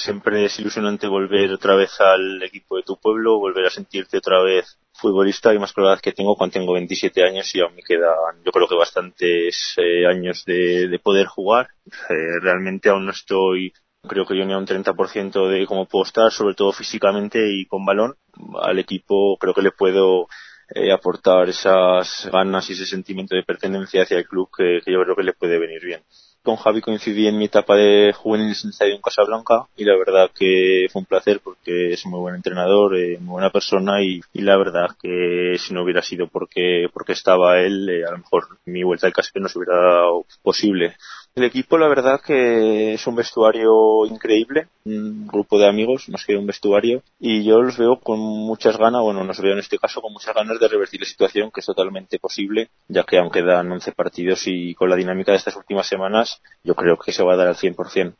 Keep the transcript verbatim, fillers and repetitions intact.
Siempre es ilusionante volver otra vez al equipo de tu pueblo, volver a sentirte otra vez futbolista, y más con la edad que tengo, cuando tengo veintisiete años y aún me quedan, yo creo que bastantes eh, años de, de poder jugar. Eh, realmente aún no estoy, creo que yo ni a un treinta por ciento de cómo puedo estar, sobre todo físicamente y con balón. Al equipo creo que le puedo eh, aportar esas ganas y ese sentimiento de pertenencia hacia el club que, que yo creo que le puede venir bien. Con Javi coincidí en mi etapa de juveniles en el Estadio en Casablanca y la verdad que fue un placer porque es un muy buen entrenador, eh, muy buena persona y, y la verdad que si no hubiera sido porque porque estaba él, eh, a lo mejor mi vuelta al Caspe no se hubiera dado posible. El equipo la verdad que es un vestuario increíble, un grupo de amigos más que un vestuario, y yo los veo con muchas ganas, bueno, nos veo en este caso con muchas ganas de revertir la situación, que es totalmente posible, ya que aún quedan once partidos y con la dinámica de estas últimas semanas yo creo que se va a dar al cien por ciento.